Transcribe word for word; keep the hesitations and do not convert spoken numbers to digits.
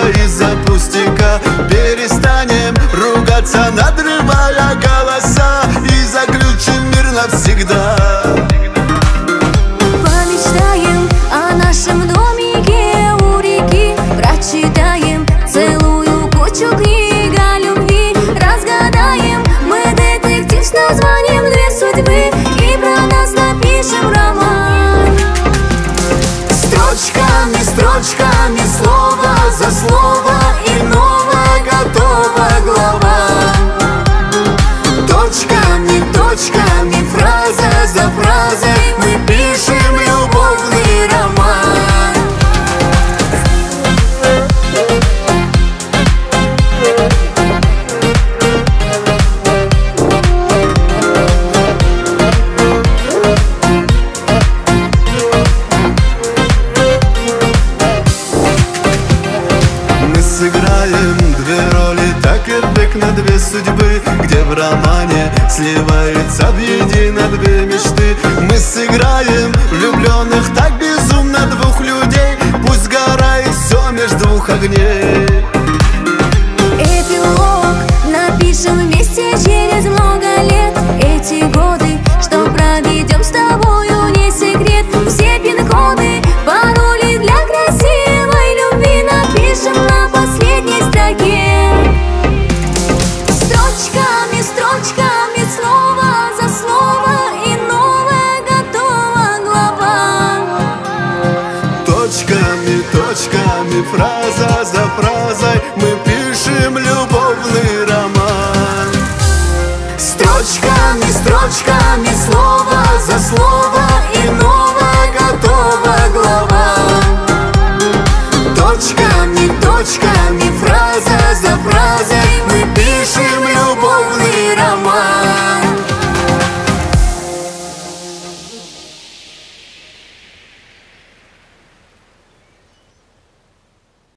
из-за пустяка. Перестанем ругаться, надрывая голоса, и заключим мир навсегда. Помечтаем о нашем домике у реки, прочитаем целую кучу книг о любви, разгадаем мы детектив с названием «Две судьбы» и про нас напишем роман. Строчками, строчками, слово за слово, и новая готова глава. Точками, точками, фраза за фразой мы пишем любовный роман. Мы сыграем две роли, так и бык на две судьбы, где в романе сливается в едино две мечты. Мы сыграем влюбленных так безумно двух людей, пусть сгорает все между двух огней. Эпилог напишем вместе через много лет. Эти годы, что проведем с тобою, не секрет. Все пин-коды, пароли для красивой любви напишем на последней строке. Строчками, строчками, слово за слово, и новая готова глава. Точками, точками, фраза за фразой мы пишем любовный роман. Строчками, строчками, слово за слово,